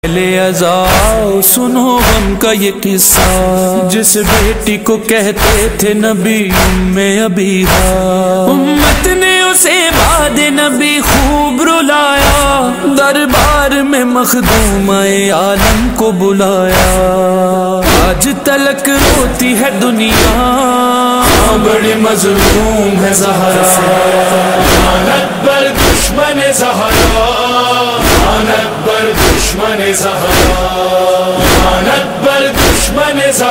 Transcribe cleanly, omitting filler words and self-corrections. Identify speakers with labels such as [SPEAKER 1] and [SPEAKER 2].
[SPEAKER 1] ले अज़ाओ सुनो गम का ये किस्सा, जिस बेटी को कहते थे नबी उम्मे अबीहा। उम्मत ने उसे बाद नबी खूब रुलाया, दरबार में मखदूम-ए आलम को बुलाया। आज तलक रोती है दुनिया, बड़ी मजलूम है ज़हरा।
[SPEAKER 2] लानत पर दुश्मन ज़हरा, लानत पर दुश्मन ज़हरा, लानत पर दुश्मन ज़हरा।